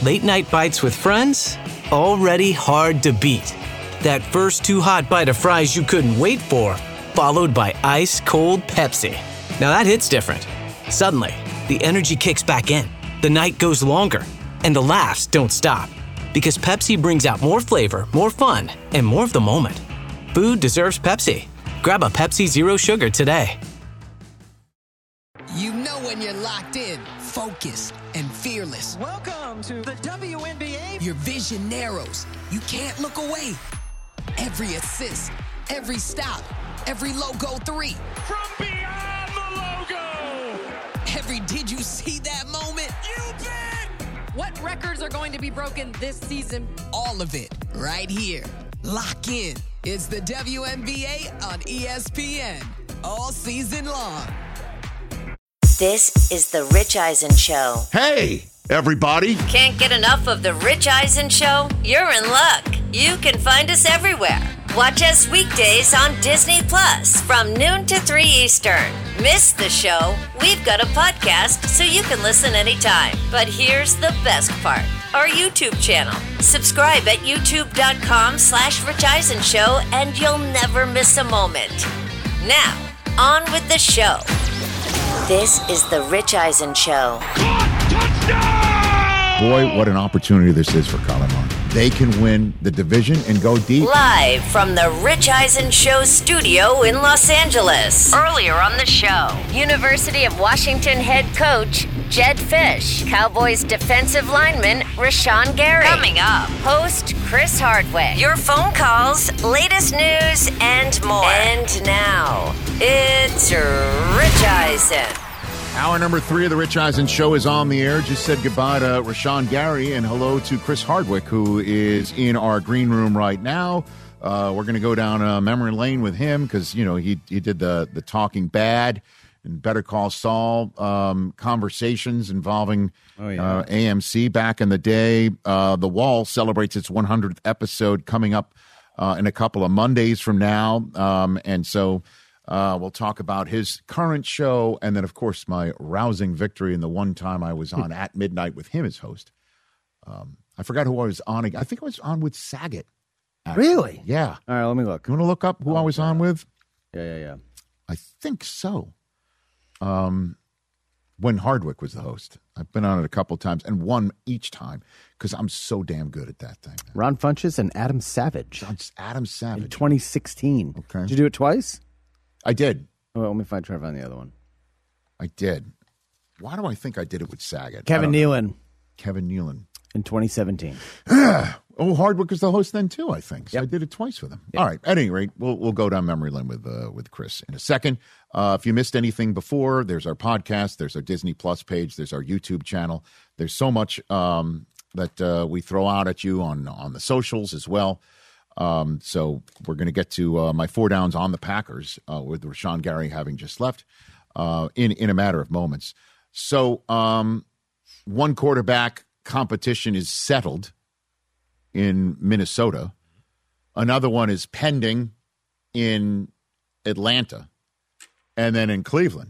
Late night bites with friends? Already hard to beat. That first too hot bite of fries you couldn't wait for, followed by ice cold Pepsi. Now that hits different. Suddenly, the energy kicks back in, the night goes longer, and the laughs don't stop. Because Pepsi brings out more flavor, more fun, and more of the moment. Food deserves Pepsi. Grab a Pepsi Zero Sugar today. You know when you're locked in, focused, and fearless. Welcome to the WNBA. Your vision narrows. You can't look away. Every assist, every stop, every logo three. From beyond the logo. Every did you see that moment? You bet. What records are going to be broken this season? All of it right here. Lock in. It's the WNBA on ESPN. All season long. This is The Rich Eisen Show. Hey, everybody. Can't get enough of The Rich Eisen Show? You're in luck. You can find us everywhere. Watch us weekdays on Disney Plus from noon to 3 Eastern. Miss the show? We've got a podcast so you can listen anytime. But here's the best part. Our YouTube channel. Subscribe at youtube.com/Rich Eisen Show and you'll never miss a moment. Now, on with the show. This is The Rich Eisen Show. Boy, what an opportunity this is for Colin Martin. They can win the division and go deep. Live from the Rich Eisen Show studio in Los Angeles. Earlier on the show, University of Washington head coach Jedd Fisch, Cowboys defensive lineman Rashawn Gary. Coming up, host Chris Hardwick. Your phone calls, latest news, and more. And now, it's Rich Eisen. Hour number 3 of the Rich Eisen Show is on the air. Just said goodbye to Rashawn Gary and hello to Chris Hardwick, who is in our green room right now. We're going to go down memory lane with him because, you know, he did the Talking Bad and Better Call Saul conversations involving AMC back in the day. The Wall celebrates its 100th episode coming up in a couple of Mondays from now. And so we'll talk about his current show and then, of course, my rousing victory in the one time I was on at midnight with him as host. I forgot who I was on. I think I was on with Saget. Actually. Really? Yeah. All right, let me look. You want to look up who I was on with? Yeah. I think so. When Hardwick was the host. I've been on it a couple times and won each time because I'm so damn good at that thing. Ron Funches and Adam Savage. Adam Savage. In 2016. Okay. Did you do it twice? I did. Well, let me try to find the other one. I did. Why do I think I did it with Saget? Kevin Nealon. Kevin Nealon. In 2017. Hardwick was the host then too, I think. So Yep. I did it twice with him. Yep. All right. At any rate, we'll go down memory lane with Chris in a second. If you missed anything before, there's our podcast, there's our Disney Plus page, there's our YouTube channel. There's so much that we throw out at you on the socials as well. So we're going to get to my 4 downs on the Packers with Rashawn Gary having just left in a matter of moments. So one quarterback competition is settled in Minnesota. Another one is pending in Atlanta and then in Cleveland.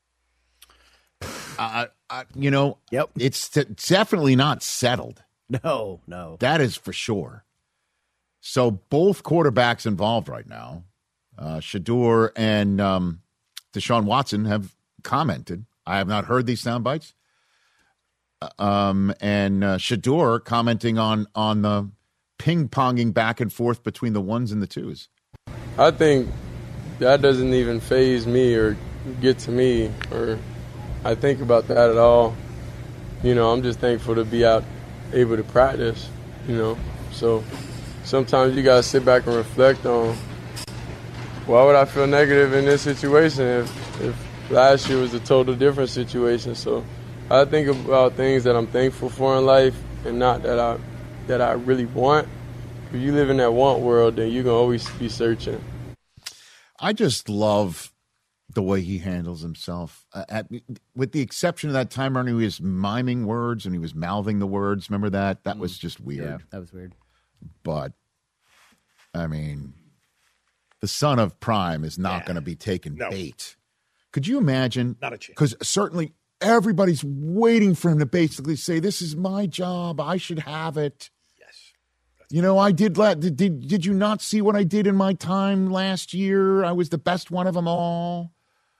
Yep. It's definitely not settled. No. That is for sure. So both quarterbacks involved right now, Shedeur and Deshaun Watson, have commented. I have not heard these sound bites. And Shedeur commenting on the ping-ponging back and forth between the ones and the twos. I think that doesn't even faze me or get to me, or I think about that at all. You know, I'm just thankful to be out able to practice, you know. So sometimes you got to sit back and reflect on, why would I feel negative in this situation if last year was a total different situation? So I think about things that I'm thankful for in life and not that I really want. If you live in that want world, then you can always be searching. I just love the way he handles himself. With the exception of that time when he was miming words and he was mouthing the words. Remember that? That was just weird. Yeah, that was weird. But, I mean, the son of Prime is not going to be taking bait. Could you imagine? Not a chance. Because certainly everybody's waiting for him to basically say, this is my job. I should have it. Yes. I did you not see what I did in my time last year? I was the best one of them all.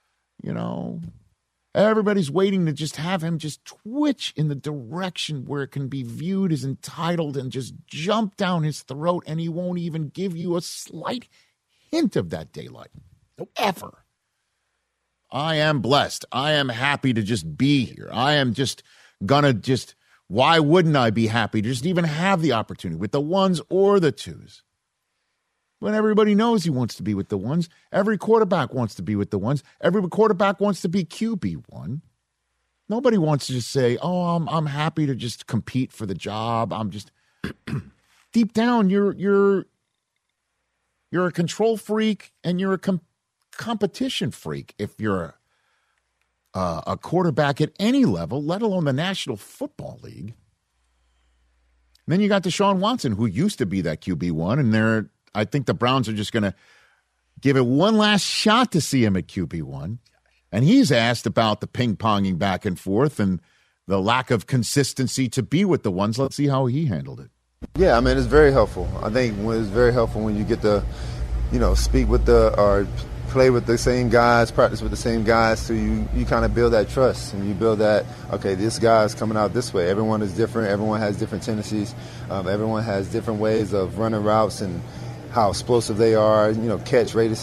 Everybody's waiting to just have him just twitch in the direction where it can be viewed as entitled and just jump down his throat, and he won't even give you a slight hint of that daylight. Ever. I am blessed. I am happy to just be here. I am just gonna why wouldn't I be happy to just even have the opportunity with the ones or the twos? When everybody knows he wants to be with the ones. Every quarterback wants to be with the ones. Every quarterback wants to be QB1. Nobody wants to just say, oh, I'm happy to just compete for the job. I'm just deep down, you're a control freak and you're a competition freak if you're a quarterback at any level, let alone the National Football League. And then you got Deshaun Watson, who used to be that QB1, and I think the Browns are just going to give it one last shot to see him at QB1. And he's asked about the ping-ponging back and forth and the lack of consistency to be with the ones. Let's see how he handled it. Yeah, I mean, it's very helpful. I think it's very helpful when you get to, speak with or play with the same guys, practice with the same guys, so you kind of build that trust and you build that, okay, this guy's coming out this way. Everyone is different. Everyone has different tendencies. Everyone has different ways of running routes and how explosive they are, catch radius,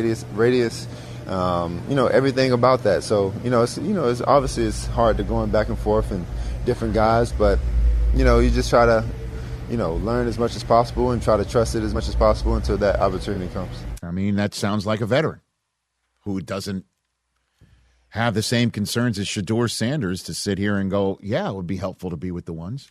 everything about that. So, it's obviously it's hard to going back and forth and different guys, but, you just try to, learn as much as possible and try to trust it as much as possible until that opportunity comes. I mean, that sounds like a veteran who doesn't have the same concerns as Shedeur Sanders to sit here and go, yeah, it would be helpful to be with the ones.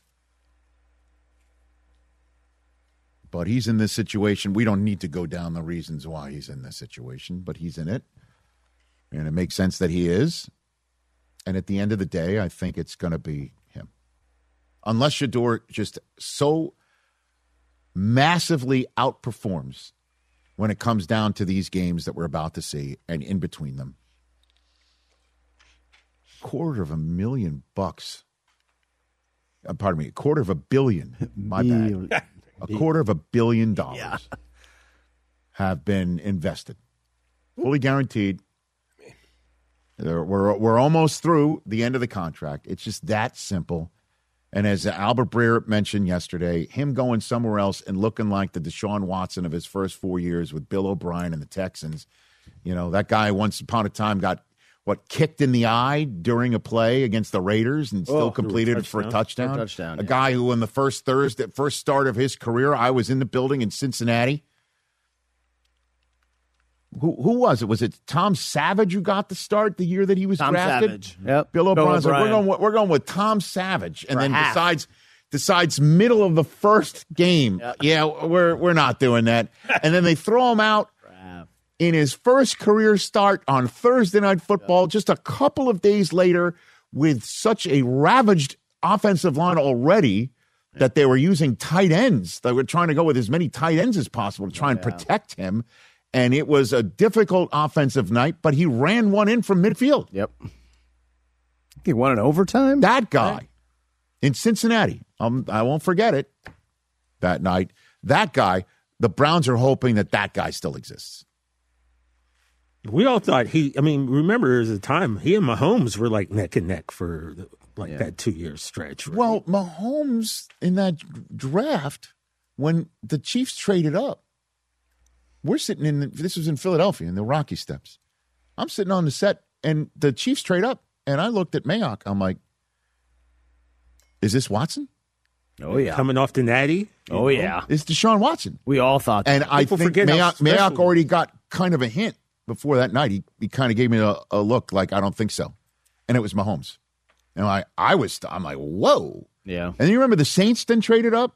But he's in this situation. We don't need to go down the reasons why he's in this situation, but he's in it. And it makes sense that he is. And at the end of the day, I think it's going to be him. Unless Shedeur just so massively outperforms when it comes down to these games that we're about to see and in between them. $250,000. Pardon me, $250 million. My bad. $250 million have been invested, fully guaranteed. We're almost through the end of the contract. It's just that simple. And as Albert Breer mentioned yesterday, him going somewhere else and looking like the Deshaun Watson of his first 4 years with Bill O'Brien and the Texans, that guy once upon a time got kicked in the eye during a play against the Raiders and still completed it for a touchdown. A guy who in the first start of his career, I was in the building in Cincinnati. Who was it? Was it Tom Savage who got the start the year that he was drafted? Savage. Yep. Bill O'Brien's like, we're going with Tom Savage, and then decides middle of the first game, we're not doing that, and then they throw him out. In his first career start on Thursday Night Football, just a couple of days later, with such a ravaged offensive line already that they were using tight ends. They were trying to go with as many tight ends as possible to try and protect him. And it was a difficult offensive night, but he ran one in from midfield. Yep. He won in overtime? That guy in Cincinnati. I won't forget it. That night. That guy, the Browns are hoping that guy still exists. We all thought remember there was a time he and Mahomes were like neck and neck for that 2-year stretch. Right? Well, Mahomes in that draft, when the Chiefs traded up, we're sitting this was in Philadelphia in the Rocky Steps. I'm sitting on the set and the Chiefs trade up and I looked at Mayock. I'm like, is this Watson? Oh, yeah. Coming off the natty? Oh, yeah. It's Deshaun Watson. We all thought that. And I think Mayock already got kind of a hint. Before that night, he kind of gave me a look like, I don't think so. And it was Mahomes. And I'm like, whoa. Yeah. And you remember the Saints then traded up?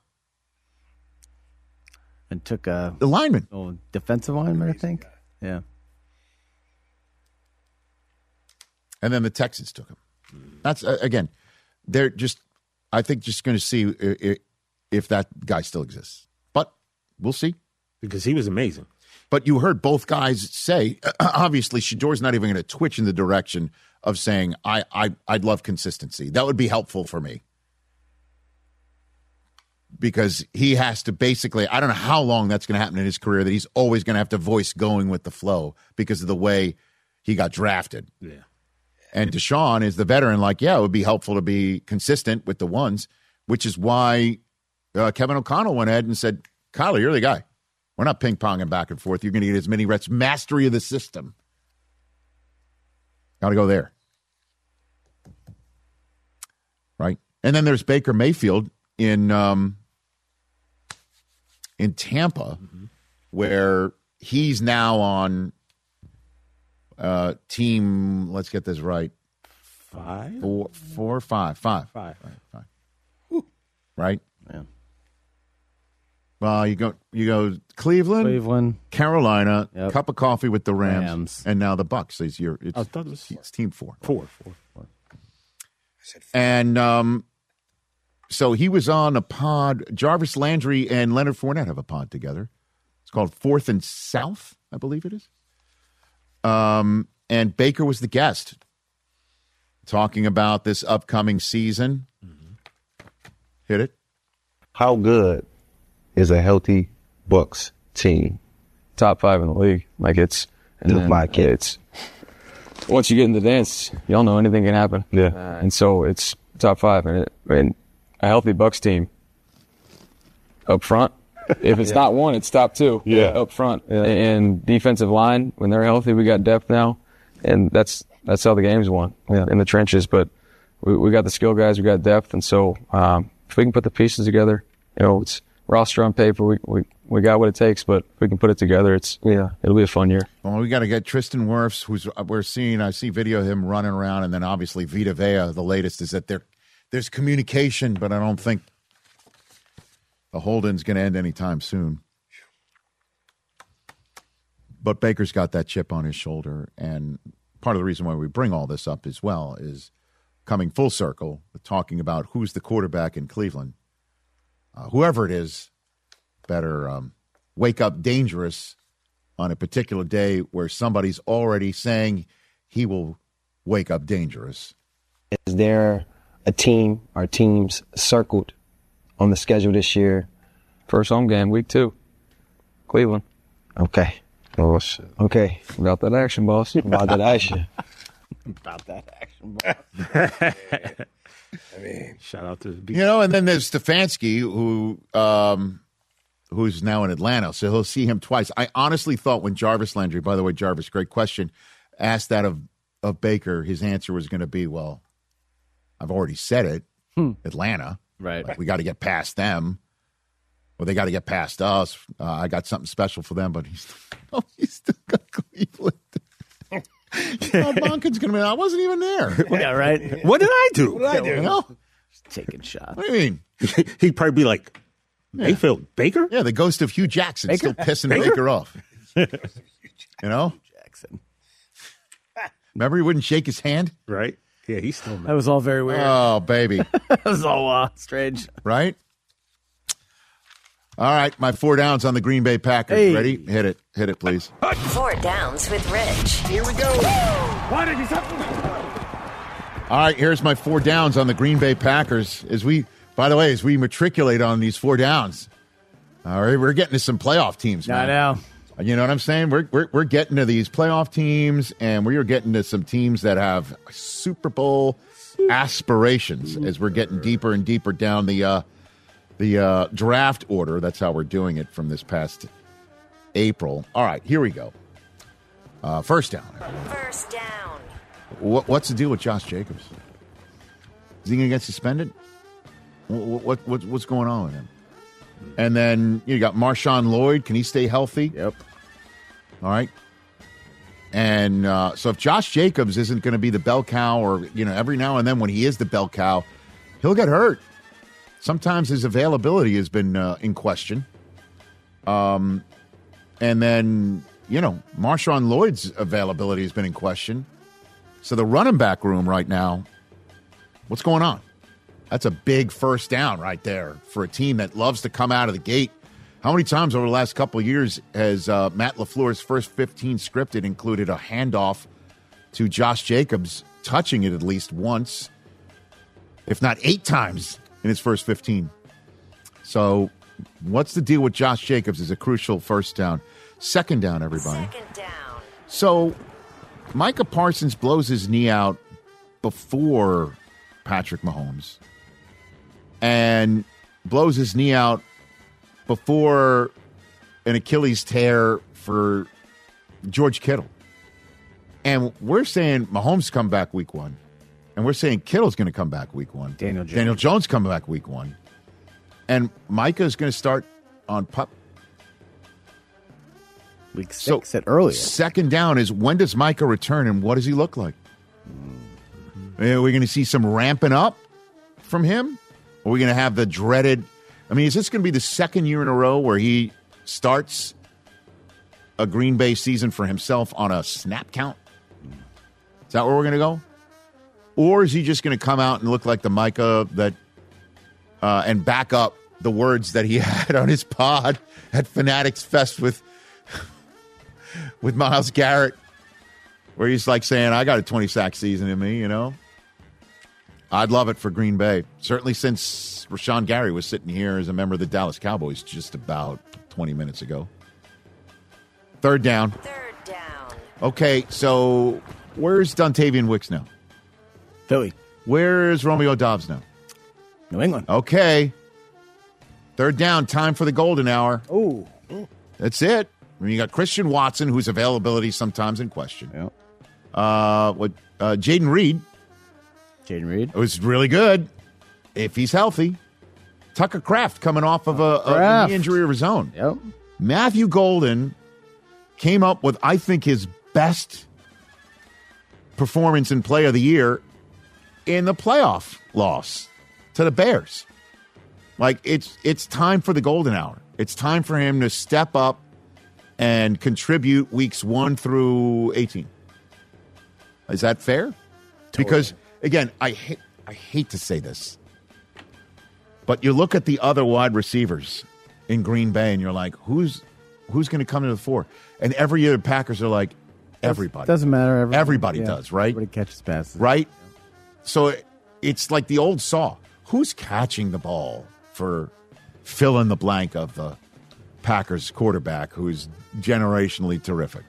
And took the lineman. Oh, defensive lineman, I think. Yeah. And then the Texans took him. That's, again, they're just going to see if that guy still exists. But we'll see. Because he was amazing. But you heard both guys say, obviously, Shedor's not even going to twitch in the direction of saying, I'd love consistency. That would be helpful for me. Because he has to basically, I don't know how long that's going to happen in his career, that he's always going to have to voice going with the flow because of the way he got drafted. Yeah. And Deshaun is the veteran, like, yeah, it would be helpful to be consistent with the ones, which is why Kevin O'Connell went ahead and said, Kyler, you're the guy. We're not ping-ponging back and forth. You're going to get as many reps. Mastery of the system. Got to go there. Right? And then there's Baker Mayfield in Tampa, where he's now on team, let's get this right. Five. Right? Yeah. Well, you go Cleveland, Carolina, Yep. cup of coffee with the Rams. And now the Bucks. It's team 4. Four. And so he was on a pod. Jarvis Landry and Leonard Fournette have a pod together. It's called Fourth and South, I believe it is. And Baker was the guest, talking about this upcoming season. Hit it. How good is a healthy Bucks team? Top 5 in the league. Like it's once you get in the dance, you don't know anything can happen. Yeah. And so it's top 5, and a healthy Bucks team up front. If it's not one, it's top 2. Yeah. Up front. Yeah. And defensive line, when they're healthy, we got depth now, and that's how the game's won in the trenches. But we got the skill guys, we got depth, and so if we can put the pieces together, it's roster on paper. We got what it takes, but if we can put it together, it'll be a fun year. Well, we got to get Tristan Wirfs, who's I see video of him running around, and then obviously Vita Vea. The latest is that there's communication, but I don't think the hold-in's going to end anytime soon. But Baker's got that chip on his shoulder, and part of the reason why we bring all this up as well is coming full circle, talking about who's the quarterback in Cleveland. Whoever it is, better wake up dangerous on a particular day where somebody's already saying he will wake up dangerous. Is there a team or teams circled on the schedule this year? First home game, week 2, Cleveland. Okay. Oh, shit. Okay. About that action, boss. About that action. About that action, boss. I mean, shout out to and then there's Stefanski, who's now in Atlanta, so he'll see him twice. I honestly thought when Jarvis Landry, by the way, Jarvis, great question, asked that of Baker, his answer was going to be, well, I've already said it, Atlanta. Right. Like, we got to get past them. Well, they got to get past us. I got something special for them, but he's still got Cleveland. Bonkin's going to be, I wasn't even there. Yeah, right. What did I do? What did I do? You know? Taking shots. What do you mean? He'd probably be like, Mayfield, Baker? Yeah, the ghost of Hugh Jackson Baker? still pissing Baker off. You know? Jackson. Remember he wouldn't shake his hand? Right. Yeah, he's still mad. That was all very weird. Oh, baby. That was all strange. Right? All right, my 4 downs on the Green Bay Packers. Hey. Ready? Hit it. Hit it, please. 4 downs with Rich. Here we go. Why did he stop? All right, here's my 4 downs on the Green Bay Packers. By the way, as we matriculate on these 4 downs, all right, we're getting to some playoff teams, man. I know. You know what I'm saying? We're getting to these playoff teams, and we are getting to some teams that have Super Bowl aspirations as we're getting deeper and deeper down the draft order. That's how we're doing it from this past April. All right, here we go. First down. First down. What's the deal with Josh Jacobs? Is he going to get suspended? What's going on with him? And then you got Marshawn Lloyd. Can he stay healthy? Yep. All right. And so if Josh Jacobs isn't going to be the bell cow, or every now and then when he is the bell cow, he'll get hurt. Sometimes his availability has been in question. And then, Marshawn Lloyd's availability has been in question. So the running back room right now, what's going on? That's a big first down right there for a team that loves to come out of the gate How many times over the last couple of years has Matt LaFleur's first 15 scripted included a handoff to Josh Jacobs, touching it at least once, if not 8 times in his first 15? So what's the deal with Josh Jacobs as a crucial first down? Second down, everybody. Second down. So Micah Parsons blows his knee out before Patrick Mahomes and blows his knee out before an Achilles tear for George Kittle. And we're saying Mahomes come back week 1. And we're saying Kittle's going to come back week 1. Daniel Jones coming back week 1. And Micah's going to start on pup. Week 6 at earlier. Second down is, when does Micah return and what does he look like? Are we going to see some ramping up from him? Are we going to have the dreaded... I mean, is this going to be the second year in a row where he starts a Green Bay season for himself on a snap count? Is that where we're going to go? Or is he just going to come out and look like the Micah that and back up the words that he had on his pod at Fanatics Fest with Myles Garrett, where he's like saying, I got a 20-sack season in me, you know? I'd love it for Green Bay. Certainly since Rashawn Gary was sitting here as a member of the Dallas Cowboys just about 20 minutes ago. Third down. Third down. Okay, so where's Dontavian Wicks now? Philly. Where's Romeo Doubs now? New England. Okay. Third down, time for the golden hour. Oh. That's it. I mean, you got Christian Watson, whose availability sometimes in question. Yep. Jaden Reed. Jaden Reed. It was really good if he's healthy. Tucker Kraft coming off of a knee injury of his own. Yep. Matthew Golden came up with, I think, his best performance in play of the year in the playoff loss to the Bears. Like, it's time for the golden hour. It's time for him to step up and contribute weeks 1 through 18. Is that fair? Totally. Because, again, I hate to say this, but you look at the other wide receivers in Green Bay and you're like, who's going to come to the fore? And every year the Packers are like, everybody. Doesn't matter. Everybody does, right? Everybody catches passes. Right? So it's like the old saw. Who's catching the ball for fill in the blank of the Packers quarterback who's generationally terrific?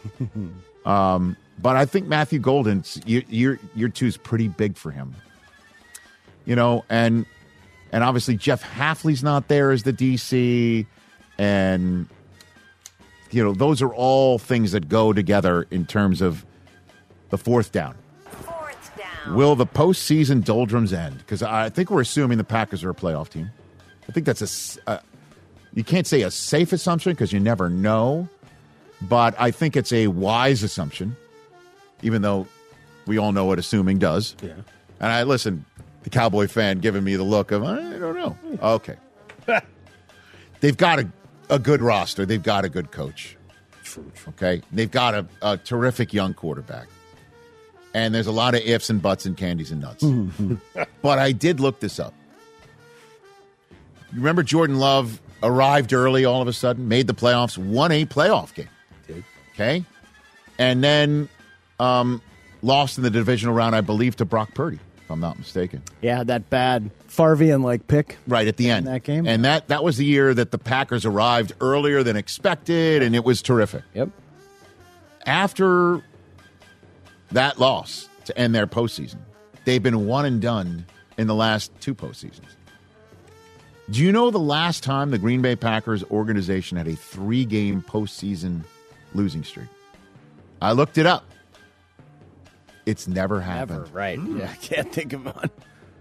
But I think Matthew Golden, year 2 is pretty big for him. You know, and obviously Jeff Hafley's not there as the DC, and you know, those are all things that go together in terms of the fourth down. Fourth down. Will the postseason doldrums end? Because I think we're assuming the Packers are a playoff team. I think that's you can't say a safe assumption because you never know, but I think it's a wise assumption, even though we all know what assuming does. Yeah. And the Cowboy fan giving me the look of, I don't know. Okay. They've got a good roster. They've got a good coach. True. Okay. They've got a terrific young quarterback. And there's a lot of ifs and buts and candies and nuts. But I did look this up. You remember Jordan Love arrived early all of a sudden, made the playoffs, won a playoff game. Did. Okay. And then lost in the divisional round, I believe, to Brock Purdy, if I'm not mistaken. Yeah, that bad Farvian pick. Right at the end. In that game. And that was the year that the Packers arrived earlier than expected, and it was terrific. Yep. After that loss to end their postseason, they've been one and done in the last 2 postseasons. Do you know the last time the Green Bay Packers organization had a 3-game postseason losing streak? I looked it up. It's never happened. Never, right. Yeah, I can't think of one.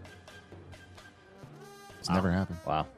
It's never happened. Wow.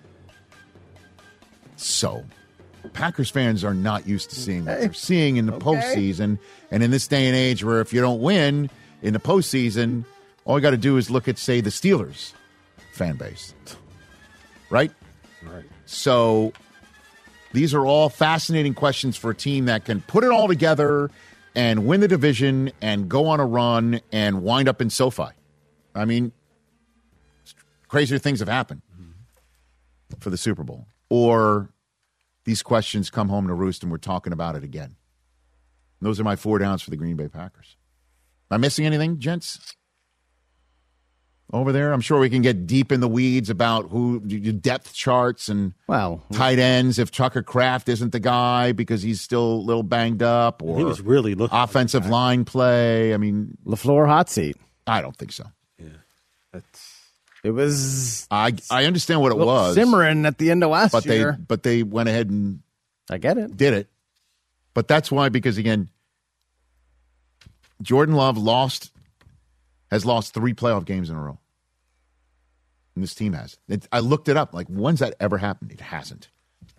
So, Packers fans are not used to seeing what they're seeing in the postseason. And in this day and age where if you don't win in the postseason, all you got to do is look at, say, the Steelers fan base. Right? Right. So these are all fascinating questions for a team that can put it all together and win the division and go on a run and wind up in SoFi. I mean, crazier things have happened for the Super Bowl. Or these questions come home to roost and we're talking about it again. Those are my 4 downs for the Green Bay Packers. Am I missing anything, gents? Over there, I'm sure we can get deep in the weeds about who depth charts and tight ends. If Tucker Kraft isn't the guy because he's still a little banged up, or he was really looking offensive line play. I mean, LaFleur hot seat. I don't think so. Yeah, it was. I understand what it was simmering at the end of last year, but they went ahead and I get it, did it. But that's why, because again, Jordan Love has lost 3 playoff games in a row. And this team has. I looked it up. Like, when's that ever happened? It hasn't.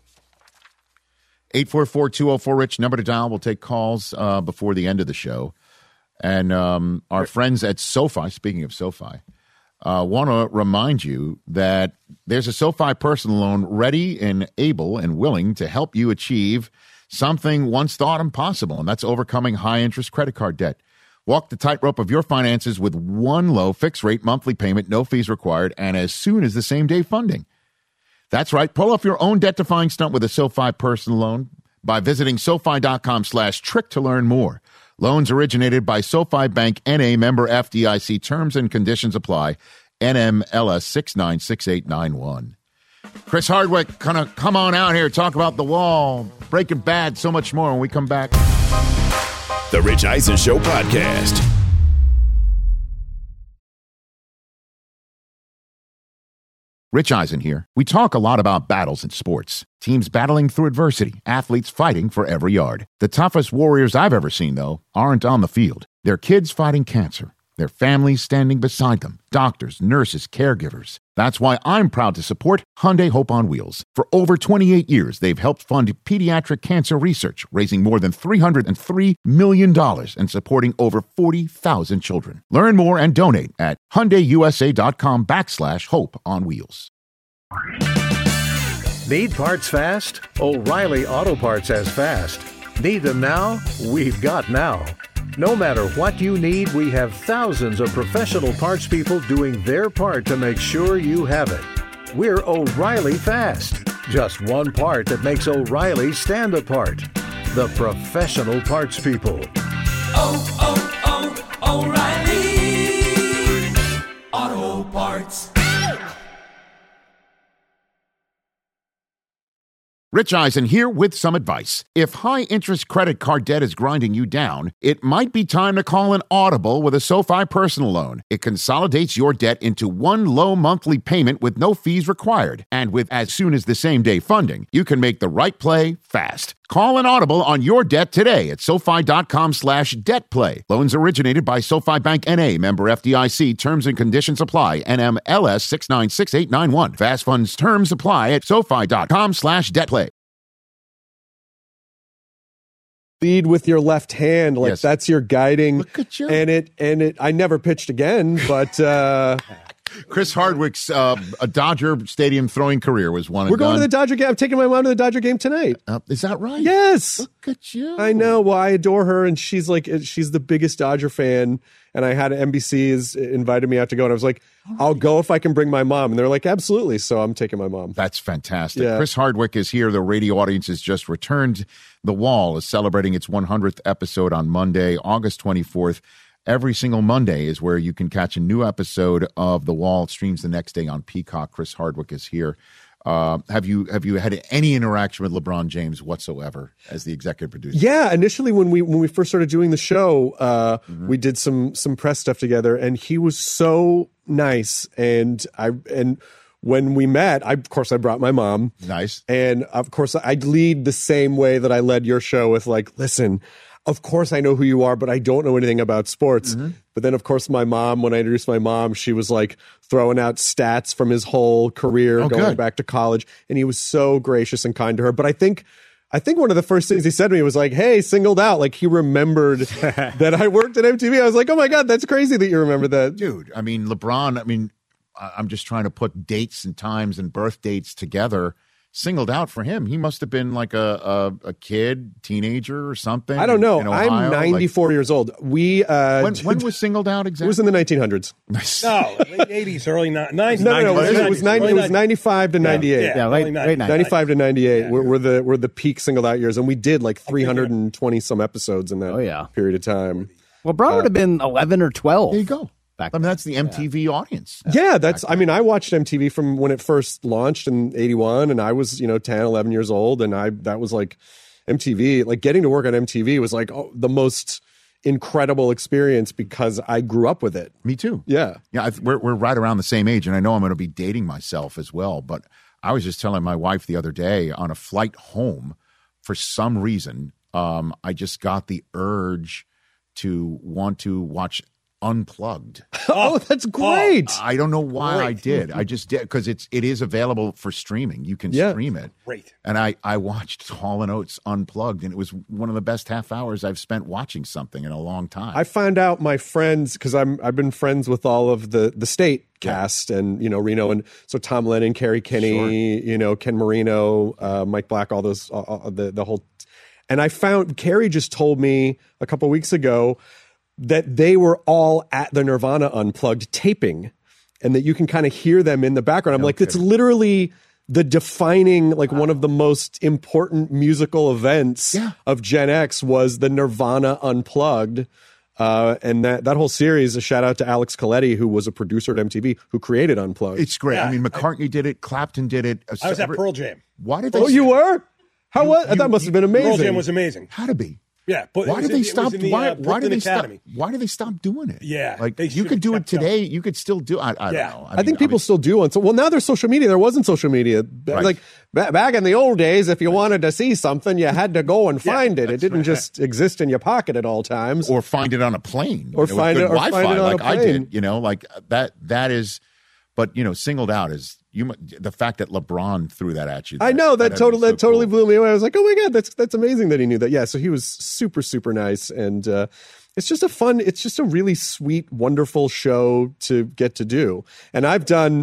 844-204-RICH, number to dial. We'll take calls before the end of the show. And our friends at SoFi, speaking of SoFi, want to remind you that there's a SoFi personal loan ready and able and willing to help you achieve something once thought impossible, and that's overcoming high-interest credit card debt. Walk the tightrope of your finances with one low fixed-rate monthly payment, no fees required, and as soon as the same-day funding. That's right. Pull off your own debt-defying stunt with a SoFi personal loan by visiting SoFi.com/trick to learn more. Loans originated by SoFi Bank N.A. member FDIC. Terms and conditions apply. NMLS 696891. Chris Hardwick, come on out here, talk about The Wall, Breaking Bad, so much more when we come back. The Rich Eisen Show podcast. Rich Eisen here. We talk a lot about battles in sports. Teams battling through adversity, athletes fighting for every yard. The toughest warriors I've ever seen, though, aren't on the field. They're kids fighting cancer. Their families standing beside them. Doctors, nurses, caregivers. That's why I'm proud to support Hyundai Hope on Wheels. For over 28 years, they've helped fund pediatric cancer research, raising more than $303 million and supporting over 40,000 children. Learn more and donate at HyundaiUSA.com/Hope on Wheels. Need parts fast? O'Reilly Auto Parts has fast. Need them now? We've got now. No matter what you need, we have thousands of professional parts people doing their part to make sure you have it. We're O'Reilly Fast. Just one part that makes O'Reilly stand apart. The professional parts people. O'Reilly Auto Parts. Rich Eisen here with some advice. If high-interest credit card debt is grinding you down, it might be time to call an audible with a SoFi personal loan. It consolidates your debt into one low monthly payment with no fees required. And with as soon as the same-day funding, you can make the right play fast. Call an audible on your debt today at SoFi.com/DebtPlay. Loans originated by SoFi Bank N.A. member FDIC. Terms and conditions apply. NMLS 696891. Fast funds terms apply at SoFi.com/DebtPlay. Lead with your left hand, like yes. That's your guiding. Look at you. And it. I never pitched again, but Chris Hardwick's a Dodger Stadium throwing career was one. We're going to the Dodger game. I'm taking my mom to the Dodger game tonight. Is that right? Yes. Look at you. I know. Well, I adore her, and she's the biggest Dodger fan. And I had NBC has invited me out to go, and I was like, I'll go if I can bring my mom. And they're like, absolutely. So I'm taking my mom. That's fantastic. Yeah. Chris Hardwick is here. The radio audience has just returned. The Wall is celebrating its 100th episode on Monday, August 24th. Every single Monday is where you can catch a new episode of The Wall. It streams the next day on Peacock. Chris Hardwick is here. Have you had any interaction with LeBron James whatsoever as the executive producer? Yeah, initially when we first started doing the show, we did some press stuff together, and he was so nice. And when we met, I brought my mom. Nice. And of course, I'd lead the same way that I led your show with, like, listen, of course I know who you are, but I don't know anything about sports. Mm-hmm. But then, of course, my mom, when I introduced my mom, she was like throwing out stats from his whole career, going back to college. And he was so gracious and kind to her. But I think one of the first things he said to me was like, hey, singled out. Like, he remembered that I worked at MTV. I was like, oh my God, that's crazy that you remember that. Dude, I mean, LeBron, I'm just trying to put dates and times and birth dates together. singled out for him. He must have been like a kid, teenager or something. I don't know. in Ohio. I'm 94 years old. We when was singled out exactly? It was in the 1900s. No, late 80s, early 90s. No. It was 95 to 98. Yeah, late 95 to 98 were the peak singled out years, and we did like 320 some episodes in that period of time. Well, Braun would have been 11 or 12. There you go. That's the MTV audience. Yeah, I watched MTV from when it first launched in 81, and I was, 10, 11 years old, and that was like MTV. Like getting to work on MTV was like the most incredible experience because I grew up with it. Me too. Yeah. Yeah, we're right around the same age, and I know I'm going to be dating myself as well, but I was just telling my wife the other day on a flight home, for some reason, I just got the urge to want to watch Unplugged. Oh, that's great. I don't know why I did. I just did because it is available for streaming. You can stream it. Great. And I watched Hall & Oates Unplugged, and it was one of the best half hours I've spent watching something in a long time. I found out my friends, because I've been friends with all of the state cast and, Reno. And so Tom Lennon, Carrie Kinney, Ken Marino, Mike Black, all those, the whole. And I found Carrie just told me a couple weeks ago that they were all at the Nirvana Unplugged taping and that you can kind of hear them in the background. I'm like, it's literally the defining, like one of the most important musical events of Gen X was the Nirvana Unplugged. And that whole series, a shout out to Alex Coletti, who was a producer at MTV, who created Unplugged. It's great. I mean, McCartney did it. Clapton did it. I was at Pearl Jam. Why did they? Oh, you were? How was? That must have been amazing. Pearl Jam was amazing. Had to be. Yeah, but why did they stop? Why did they stop? Academy. Why did they stop doing it? Yeah, like you could do it today. You could still do. I don't know. I think people still do it. So, well, now there's social media. There wasn't social media. Right. Like back in the old days, if you wanted to see something, you had to go and find it. It didn't just exist in your pocket at all times, or find it on a plane, or find it Wi-Fi, on like a plane. I did. Like that is. But singled out is the fact that LeBron threw that at you. I know that totally cool. blew me away. I was like, oh my God, that's amazing that he knew that. Yeah, so he was super, super nice. And it's just a really sweet, wonderful show to get to do. And I've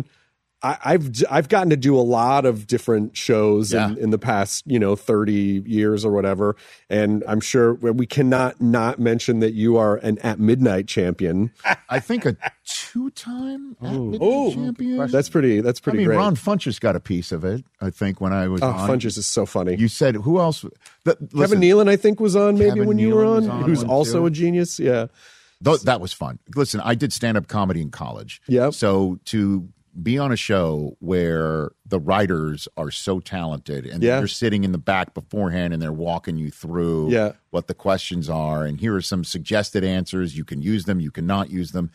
gotten to do a lot of different shows in the past, 30 years or whatever. And I'm sure we cannot not mention that you are an At Midnight champion. I think a two-time At Midnight champion. That's pretty great. Ron Funches got a piece of it, I think, when I was on. Funches is so funny. You said, who else? Kevin Nealon, I think, was on maybe when you were on, who's also too. A genius. Yeah. That was fun. Listen, I did stand-up comedy in college. Yeah. So to be on a show where the writers are so talented and you're sitting in the back beforehand and they're walking you through what the questions are, and here are some suggested answers. You can use them, you cannot use them.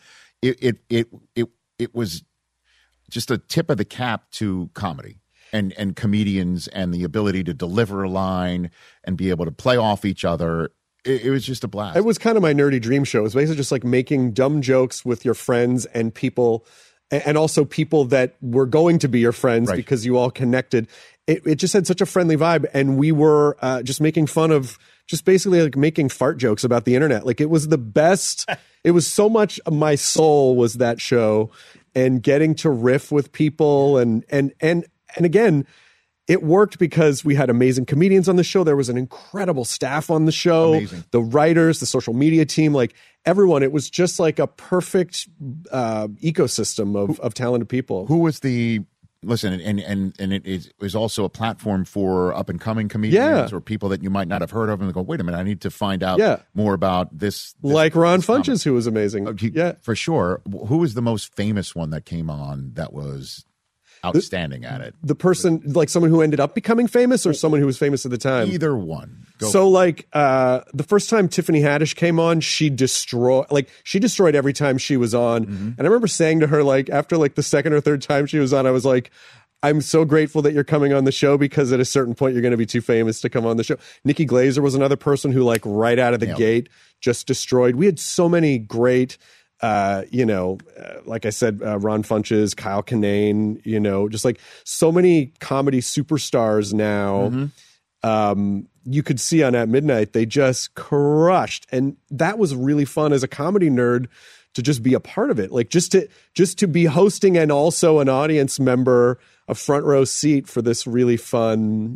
It was just a tip of the cap to comedy and comedians and the ability to deliver a line and be able to play off each other. It was just a blast. It was kind of my nerdy dream show. It was basically just like making dumb jokes with your friends and people, and also people that were going to be your friends because you all connected. It just had such a friendly vibe, and we were just making fun of, just basically like making fart jokes about the internet. Like it was the best. It was so much of my soul was that show, and getting to riff with people, and again, it worked because we had amazing comedians on the show. There was an incredible staff on the show. Amazing. The writers, the social media team, like everyone. It was just like a perfect ecosystem of talented people. Who was the listen? And it was also a platform for up and coming comedians or people that you might not have heard of, and go, wait a minute, I need to find out more about this. Like Ron Funches, who was amazing. For sure. Who was the most famous one that came on that was outstanding at it? The person, like someone who ended up becoming famous, or someone who was famous at the time? Either one. So like the first time Tiffany Haddish came on, she destroyed every time she was on. Mm-hmm. And I remember saying to her, like after like the second or third time she was on, I was like, I'm so grateful that you're coming on the show, because at a certain point you're going to be too famous to come on the show. Nikki Glaser was another person who like right out of the gate just destroyed. We had so many great like I said, Ron Funches, Kyle Kinane, just like so many comedy superstars now. Mm-hmm. You could see on At Midnight, they just crushed. And that was really fun as a comedy nerd to just be a part of it. Like just to be hosting and also an audience member, a front row seat for this really fun,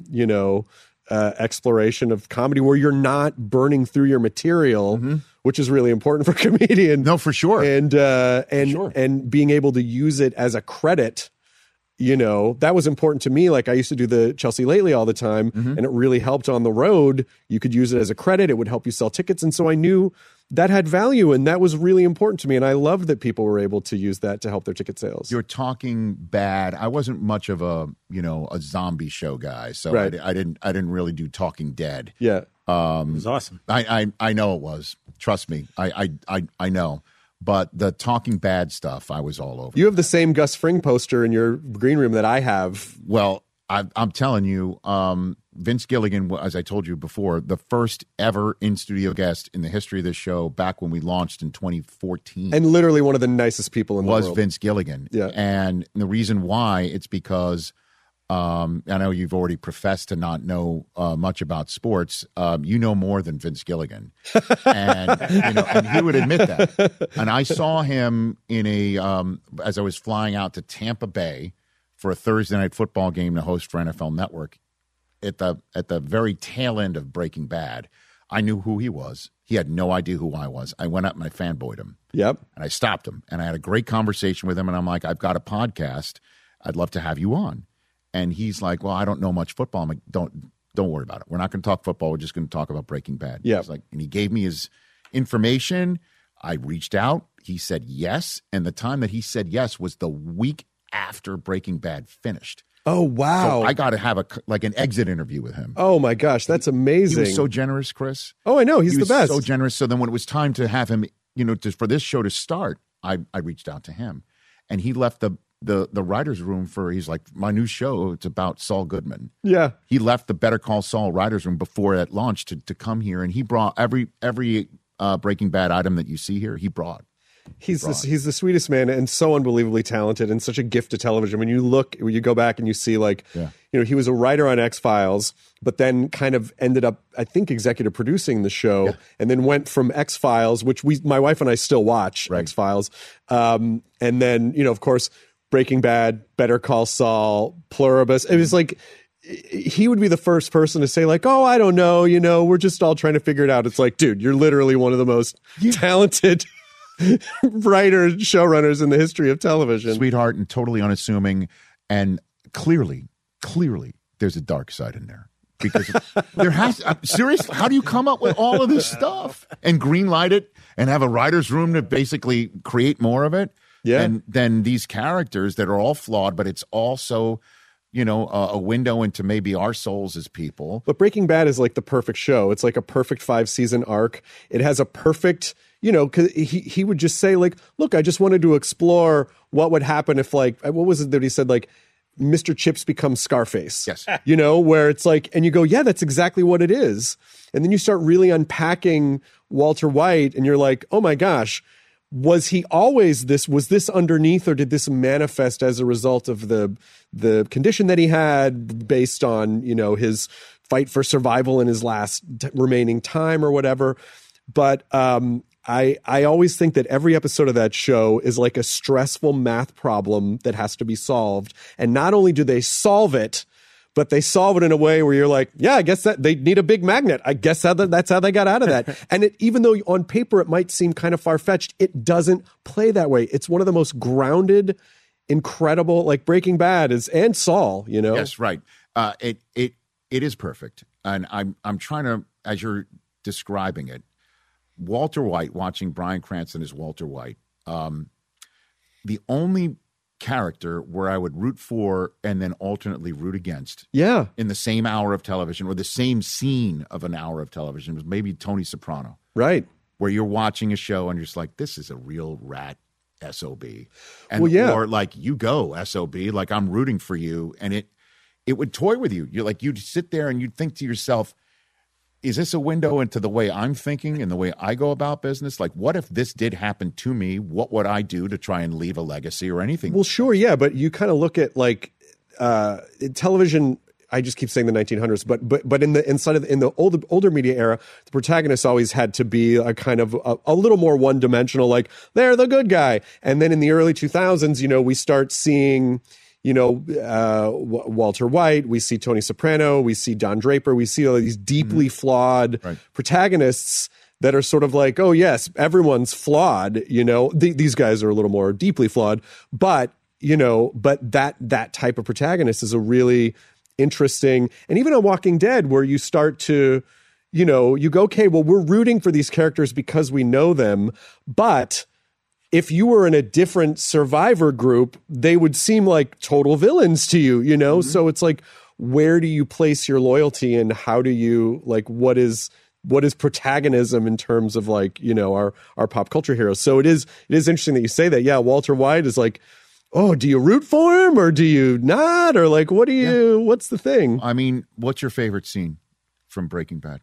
exploration of comedy where you're not burning through your material, which is really important for a comedian. No, for sure. And being able to use it as a credit, that was important to me. Like I used to do the Chelsea Lately all the time, and it really helped on the road. You could use it as a credit. It would help you sell tickets. And so I knew that had value, and that was really important to me. And I loved that people were able to use that to help their ticket sales. You're Talking Bad. I wasn't much of a zombie show guy, so Right. I didn't really do Talking Dead. Yeah. It was awesome. I know it was. Trust me. I know. But the Talking Bad stuff, I was all over. You have the same Gus Fring poster in your green room that I have. Well, I'm telling you, Vince Gilligan, as I told you before, the first ever in-studio guest in the history of this show back when we launched in 2014. And literally one of the nicest people in the world. Was Vince Gilligan. Yeah. And the reason why, it's because I know you've already professed to not know much about sports. You know more than Vince Gilligan. And, and he would admit that. And I saw him in as I was flying out to Tampa Bay for a Thursday night football game to host for NFL Network. At the very tail end of Breaking Bad, I knew who he was. He had no idea who I was. I went up and I fanboyed him. Yep. And I stopped him. And I had a great conversation with him. And I'm like, I've got a podcast. I'd love to have you on. And he's like, well, I don't know much football. I'm like, don't worry about it. We're not going to talk football. We're just going to talk about Breaking Bad. Yeah. He's like, and he gave me his information. I reached out. He said yes. And the time that he said yes was the week after Breaking Bad finished. Oh, wow. So I got to have an exit interview with him. Oh, my gosh. That's amazing. He was so generous, Chris. Oh, I know. He's He the was best. so generous. So then when it was time to have him, for this show to start, I reached out to him. And he left the writer's room he's like, my new show, it's about Saul Goodman. Yeah. He left the Better Call Saul writer's room before it launched to come here. And he brought every Breaking Bad item that you see here, he brought. He's the sweetest man and so unbelievably talented and such a gift to television. When you go back and you see he was a writer on X-Files, but then kind of ended up, I think, executive producing the show, and then went from X-Files, which my wife and I still watch, X-Files. And then, of course, Breaking Bad, Better Call Saul, Pluribus. It was like, he would be the first person to say like, oh, I don't know, we're just all trying to figure it out. It's like, dude, you're literally one of the most talented writers, showrunners in the history of television. Sweetheart and totally unassuming. And clearly, there's a dark side in there. Because there has seriously, how do you come up with all of this stuff and greenlight it and have a writer's room to basically create more of it? Yeah. And then these characters that are all flawed, but it's also, a window into maybe our souls as people. But Breaking Bad is like the perfect show. It's like a perfect 5-season arc. It has a perfect, because he would just say like, look, I just wanted to explore what would happen if what was it that he said, like, Mr. Chips becomes Scarface. Yes. Where it's like, and you go, yeah, that's exactly what it is. And then you start really unpacking Walter White and you're like, oh my gosh, was he always this? Was this underneath, or did this manifest as a result of the condition that he had based on, his fight for survival in his last remaining time or whatever? But I always think that every episode of that show is like a stressful math problem that has to be solved. And not only do they solve it, but they solve it in a way where you're like, yeah, I guess that they need a big magnet. I guess that's how they got out of that. And even though on paper it might seem kind of far-fetched, it doesn't play that way. It's one of the most grounded, incredible, like Breaking Bad is, and Saul, Yes, right. It is perfect. And I'm trying to, as you're describing it, Walter White, watching Bryan Cranston as Walter White, the only character where I would root for and then alternately root against in the same hour of television or the same scene of an hour of television was maybe Tony Soprano. Right. Where you're watching a show and you're just like, this is a real rat SOB. And, or like, you go SOB, like I'm rooting for you. And it would toy with you. You're like, you'd sit there and you'd think to yourself, is this a window into the way I'm thinking and the way I go about business? Like, what if this did happen to me? What would I do to try and leave a legacy or anything? Well, sure, yeah, but you kind of look at like television. I just keep saying the 1900s, but in the older media era, the protagonist always had to be a kind of a little more one dimensional, like they're the good guy. And then in the early 2000s, we start seeing, Walter White, we see Tony Soprano, we see Don Draper, we see all these deeply flawed protagonists that are sort of like, oh yes, everyone's flawed, these guys are a little more deeply flawed, but that type of protagonist is a really interesting, and even on Walking Dead, where you start to, you go, okay, well, we're rooting for these characters because we know them, but if you were in a different survivor group, they would seem like total villains to you, So it's like, where do you place your loyalty, and how do you, like, what is protagonism in terms of, like, our pop culture heroes? So it is interesting that you say that. Yeah, Walter White is like, oh, do you root for him or do you not? Or like, what's the thing? I mean, what's your favorite scene from Breaking Bad?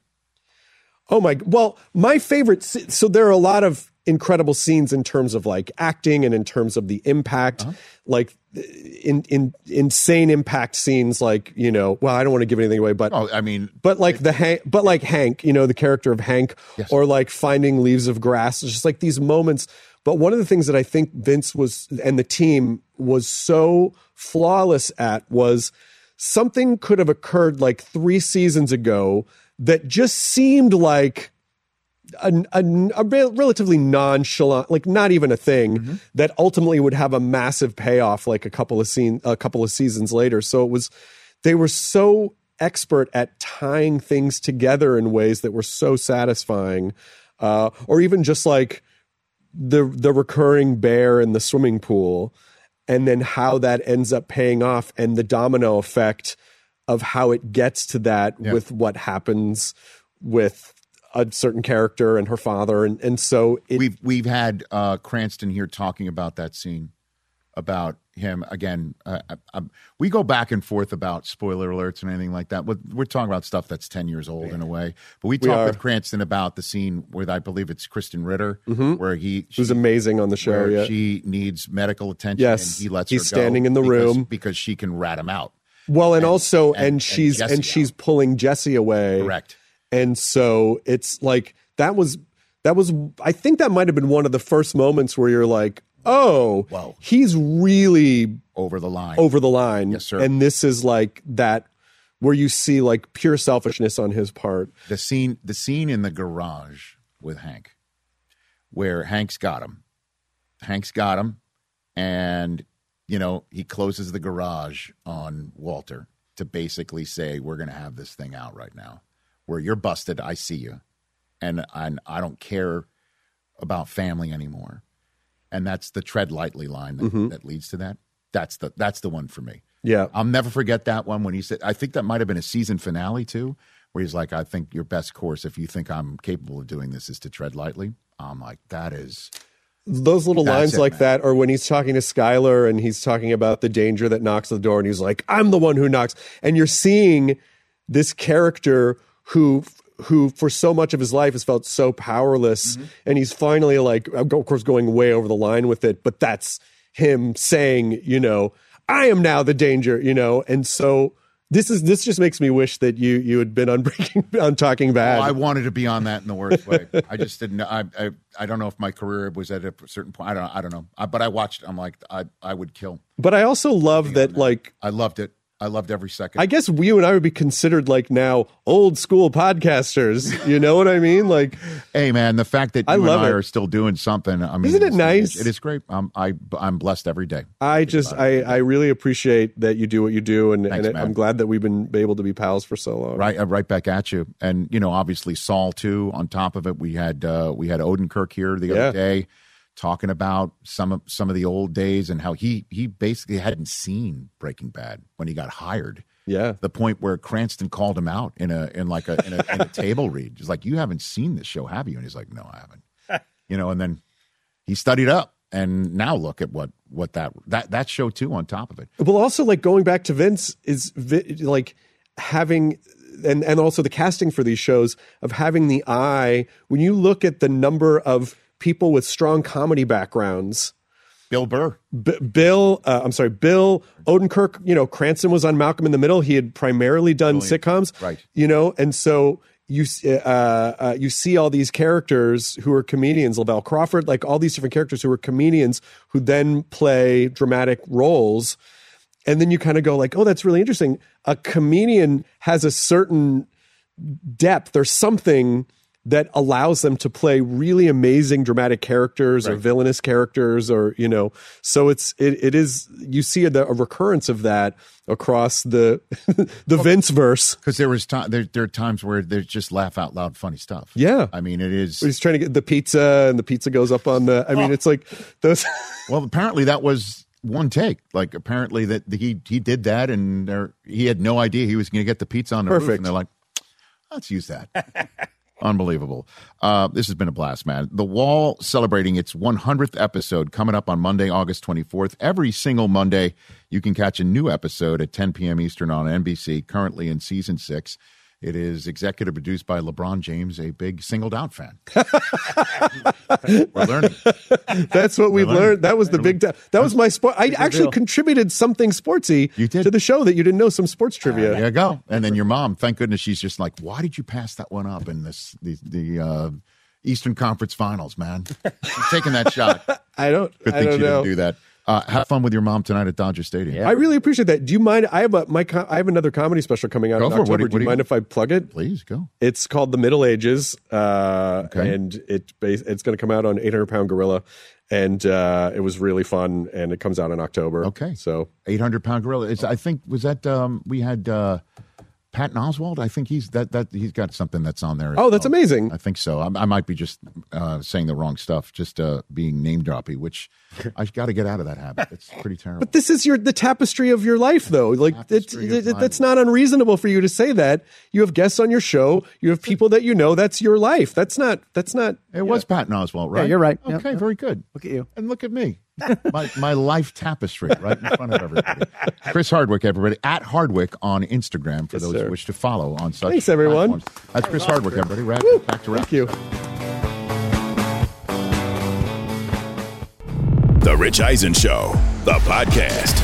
My favorite, so there are a lot of incredible scenes in terms of like acting and in terms of the impact, like in insane impact scenes, like, I don't want to give anything away, but Hank, the character of Hank, or like Finding Leaves of Grass, it's just like these moments. But one of the things that I think Vince and the team was so flawless at was something could have occurred like 3 seasons ago that just seemed like a relatively nonchalant, like not even a thing, that ultimately would have a massive payoff like a couple of seasons later. So they were so expert at tying things together in ways that were so satisfying, or even just like the recurring bear in the swimming pool, and then how that ends up paying off, and the domino effect of how it gets to that with what happens with a certain character and her father. And so we've had Cranston here talking about that scene, about him again. We go back and forth about spoiler alerts and anything like that. We're talking about stuff that's 10 years old in a way. But we talked with Cranston about the scene with, I believe it's Kristen Ritter, where who's amazing on the show. Yeah, she needs medical attention. Yes, and he lets he's her go standing in the room because she can rat him out. Well, she's pulling Jesse away. Correct. And so it's like that was I think that might have been one of the first moments where you're like, oh, well, he's really over the line. Yes, sir. And this is like that where you see like pure selfishness on his part. The scene in the garage with Hank, where Hank's got him, and he closes the garage on Walter to basically say, we're going to have this thing out right now. Where you're busted, I see you, and I don't care about family anymore, and that's the tread lightly line that leads to that. That's the one for me. Yeah, I'll never forget that one when he said. I think that might have been a season finale too, where he's like, "I think your best course, if you think I'm capable of doing this, is to tread lightly." I'm like, that is. Those little lines like that, or when he's talking to Skyler and he's talking about the danger that knocks on the door, and he's like, "I'm the one who knocks," and you're seeing this character who for so much of his life has felt so powerless, and he's finally like, of course, going way over the line with it, but that's him saying, I am now the danger, and so this just makes me wish that you had been on Talking Bad. I wanted to be on that in the worst way. I just didn't. I don't know if my career was at a certain point. I don't know. But I watched. I'm like, I would kill. But I also love that. Like, I loved it. I loved every second. I guess you and I would be considered like now old school podcasters. You know what I mean? Like, hey man, the fact that you and I are still doing something. I mean, isn't it nice? It is great. I'm blessed every day. I really appreciate that you do what you do, and I'm glad that we've been able to be pals for so long. Right back at you. And obviously Saul too. On top of it, we had Odenkirk here the other day, talking about some of the old days and how he basically hadn't seen Breaking Bad when he got hired. Yeah, the point where Cranston called him out in a table read. He's like, "You haven't seen this show, have you?" And he's like, "No, I haven't." And then he studied up, and now look at what that show too on top of it. Well, also like going back to Vince is like having. And also the casting for these shows of having the eye when you look at the number of people with strong comedy backgrounds Bill Burr. Bill Odenkirk, Cranston was on Malcolm in the Middle. He had primarily done sitcoms. Right. And so you see all these characters who are comedians, Lavelle Crawford, like all these different characters who are comedians who then play dramatic roles. And then you kind of go like, oh, that's really interesting. A comedian has a certain depth or something that allows them to play really amazing dramatic characters or villainous characters, or so it is, you see a recurrence of that across the Vince verse. Because there are times where there's just laugh out loud funny stuff. Yeah. I mean, it is. He's trying to get the pizza and the pizza goes up on the, it's like those. Well, apparently that was one take. Like apparently that he did that and he had no idea he was going to get the pizza on the roof. And they're like, let's use that. Unbelievable. This has been a blast, man. The Wall celebrating its 100th episode coming up on Monday, August 24th. Every single Monday, you can catch a new episode at 10 p.m. Eastern on NBC, currently in season 6. It is executive produced by LeBron James, a big singled out fan. We're learning. That's what we've learned. That was the big. That was my sport. I actually contributed something sportsy to the show that you didn't know, some sports trivia. There you go. And then your mom, thank goodness, she's just like, why did you pass that one up in the Eastern Conference Finals, man? You're taking that shot. Good thing she didn't do that. Have fun with your mom tonight at Dodger Stadium. Yeah. I really appreciate that. Do you mind? I have another comedy special coming out in October. Do you mind if I plug it? Please go. It's called The Middle Ages, and it's going to come out on 800 Pound Gorilla, and it was really fun, and it comes out in October. Okay, so 800 Pound Gorilla. I think was that we had Patton Oswalt. I think he's got something that's on there. Oh, that's amazing. I think so. I might be just saying the wrong stuff, just being name droppy, which I've got to get out of that habit. It's pretty terrible. But this is the tapestry of your life, though. Like that's not unreasonable for you to say that. You have guests on your show. You have people that you know. That's your life. That's not. It was Patton Oswalt, right? Yeah, you're right. Okay, yep. Very good. Look at you. And look at me. my life tapestry right in front of everybody. Chris Hardwick, everybody, at Hardwick on Instagram for those who wish to follow on such. Thanks, everyone. Platforms. That's Chris Hardwick, everybody. Back to wrap. Thank you. The Rich Eisen Show, the podcast.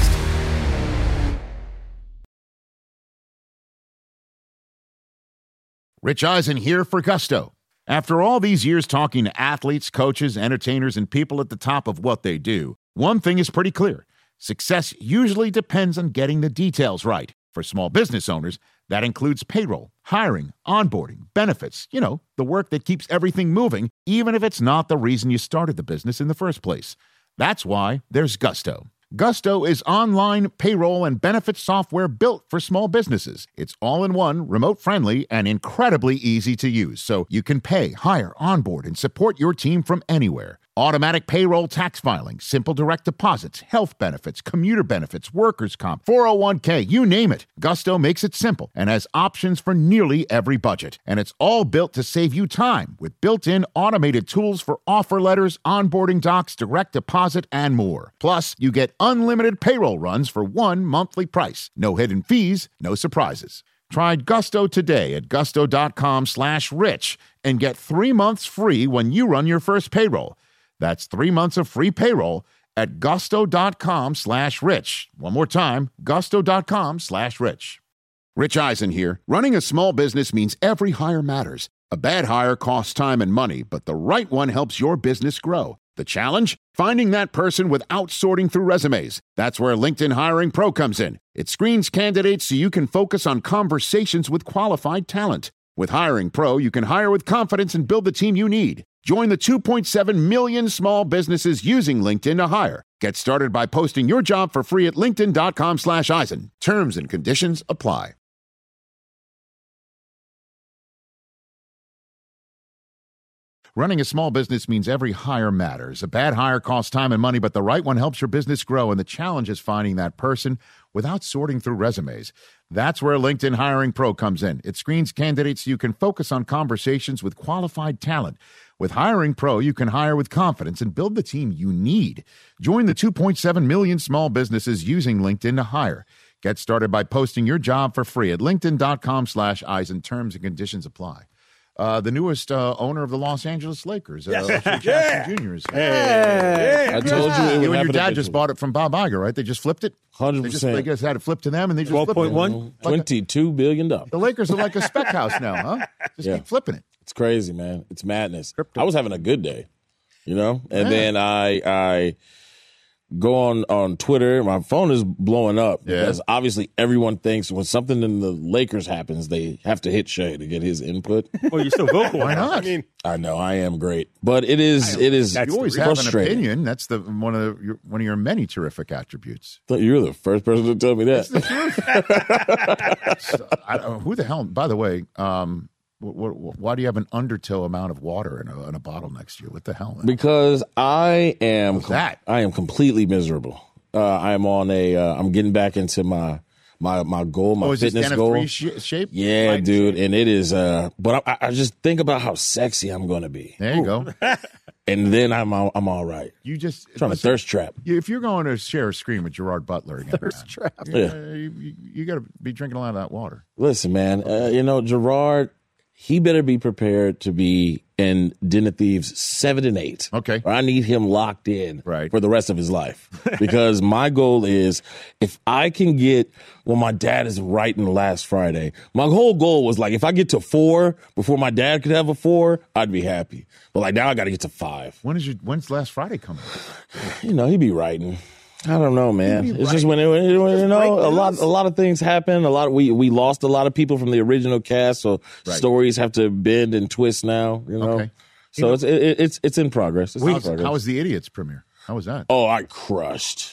Rich Eisen here for Gusto. After all these years talking to athletes, coaches, entertainers, and people at the top of what they do, one thing is pretty clear. Success usually depends on getting the details right. For small business owners, that includes payroll, hiring, onboarding, benefits, the work that keeps everything moving, even if it's not the reason you started the business in the first place. That's why there's Gusto. Gusto is online payroll and benefits software built for small businesses. It's all-in-one, remote-friendly, and incredibly easy to use, so you can pay, hire, onboard, and support your team from anywhere. Automatic payroll tax filing, simple direct deposits, health benefits, commuter benefits, workers' comp, 401k, you name it. Gusto makes it simple and has options for nearly every budget. And it's all built to save you time with built-in automated tools for offer letters, onboarding docs, direct deposit, and more. Plus, you get unlimited payroll runs for one monthly price. No hidden fees, no surprises. Try Gusto today at gusto.com/rich and get 3 months free when you run your first payroll. That's 3 months of free payroll at gusto.com/rich. One more time, gusto.com/rich. Rich Eisen here. Running a small business means every hire matters. A bad hire costs time and money, but the right one helps your business grow. The challenge? Finding that person without sorting through resumes. That's where LinkedIn Hiring Pro comes in. It screens candidates so you can focus on conversations with qualified talent. With Hiring Pro, you can hire with confidence and build the team you need. Join the 2.7 million small businesses using LinkedIn to hire. Get started by posting your job for free at linkedin.com/Eisen. Terms and conditions apply. Running a small business means every hire matters. A bad hire costs time and money, but the right one helps your business grow, and the challenge is finding that person without sorting through resumes. That's where LinkedIn Hiring Pro comes in. It screens candidates so you can focus on conversations with qualified talent. With Hiring Pro, you can hire with confidence and build the team you need. Join the 2.7 million small businesses using LinkedIn to hire. Get started by posting your job for free at linkedin.com/Eisen. Terms and conditions apply. the newest owner of the Los Angeles Lakers. Jackson Jr. is I told you. You and your dad just bought it from Bob Iger, right? They just flipped it? 100%. They just had it flipped to them, and they just flipped it. $22 billion. The Lakers are like a spec house now, huh? Just keep flipping it. It's crazy, man. It's madness. I was having a good day, and then I go on Twitter. My phone is blowing up because obviously everyone thinks when something in the Lakers happens, they have to hit Shea to get his input. Well, you're so vocal. Why not? I know I am great, but it is. You always have an frustrating. opinion. That's one of your many terrific attributes. You're the first person to tell me that. Who the hell? By the way. Why do you have an undertow amount of water in a bottle next to you? What the hell? Man? Because I am completely miserable. I am on I'm getting back into my goal, my fitness goal. Is this free shape? Yeah, dude, and it is. But I just think about how sexy I'm going to be. There you go. And then I'm all right. You just trying to thirst trap. If you're going to share a screen with Gerard Butler again, thirst trap. You got to be drinking a lot of that water. Listen, man. Gerard. He better be prepared to be in Den of Thieves 7 and 8. Okay. Or I need him locked in for the rest of his life. Because my goal is if I can get, my dad is writing last Friday. My whole goal was like, if I get to 4 before my dad could have a 4, I'd be happy. But like now I got to get to 5. When's last Friday coming? He be writing. I don't know, man. It's just when a lot of things happen. We lost a lot of people from the original cast, so stories have to bend and twist now. Okay. So it's in progress. How was the Idiots premiere? How was that? Oh, I crushed.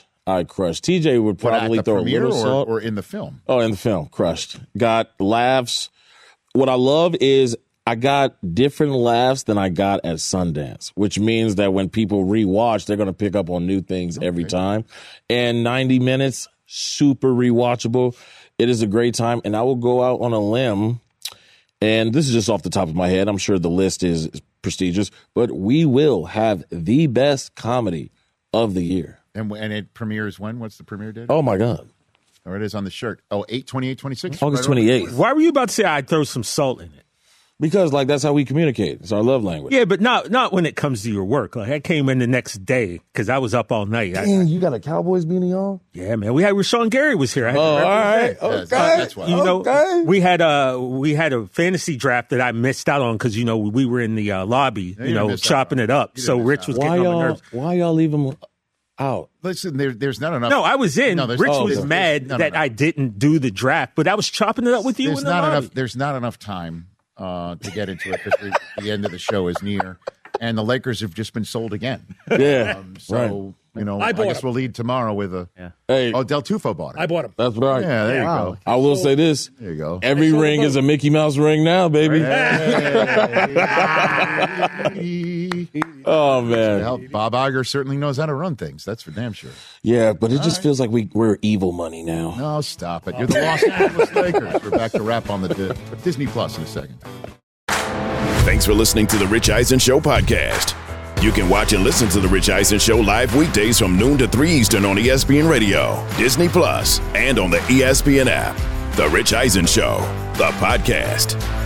TJ would probably throw a little salt. Or in the film? Oh, in the film, crushed. Got laughs. What I love is I got different laughs than I got at Sundance, which means that when people rewatch, they're going to pick up on new things every time. And 90 minutes, super rewatchable. It is a great time. And I will go out on a limb, and this is just off the top of my head. I'm sure the list is prestigious, but we will have the best comedy of the year. And it premieres when? What's the premiere date? Oh, my God. Or it is on the shirt. Oh, 8/28/26? August 28th. Why were you about to say I'd throw some salt in it? Because, that's how we communicate. It's our love language. Yeah, but not when it comes to your work. Like, I came in the next day because I was up all night. Dang, you got a Cowboys beanie on? Yeah, man. We had Rashawn Gary was here. All right. Okay. That's why. We had a fantasy draft that I missed out on because, we were in the lobby, chopping it up. So Rich was getting on my nerves. Why y'all leave him out? Listen, there's not enough. No, I was in. Rich was mad that I didn't do the draft, but I was chopping it up with you in the lobby. There's not enough time to get into it because the end of the show is near, and the Lakers have just been sold again. Yeah, I guess we'll lead tomorrow with a. Yeah. Hey, Del Tufo bought it. I bought him. That's right. Yeah, there you go. I will say this. There you go. Every ring is a Mickey Mouse ring now, baby. Oh man, Bob Iger certainly knows how to run things. That's for damn sure. Yeah, but it just feels like we're evil money now. No, stop it. You're the Los Angeles Lakers. We're back to wrap on the Disney Plus in a second. Thanks for listening to the Rich Eisen Show podcast. You can watch and listen to the Rich Eisen Show live weekdays from noon to 3 Eastern on ESPN Radio, Disney Plus, and on the ESPN app. The Rich Eisen Show, the podcast.